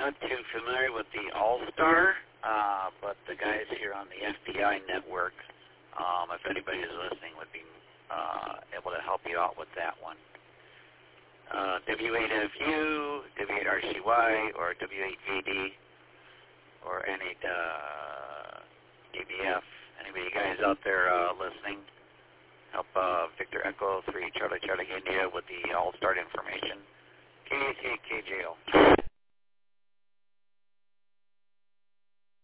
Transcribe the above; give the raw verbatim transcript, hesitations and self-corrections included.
not too familiar with the All-Star, uh, but the guys here on the F B I network, um, if anybody is listening, would be uh, able to help you out with that one. Uh, W eight F U, W eight R C Y, or W eight J D, or N eight uh, D B F. Anybody guys out there uh, listening? Help uh, Victor Echo three Charlie Charlie India with the All-Star information. K A C K J O.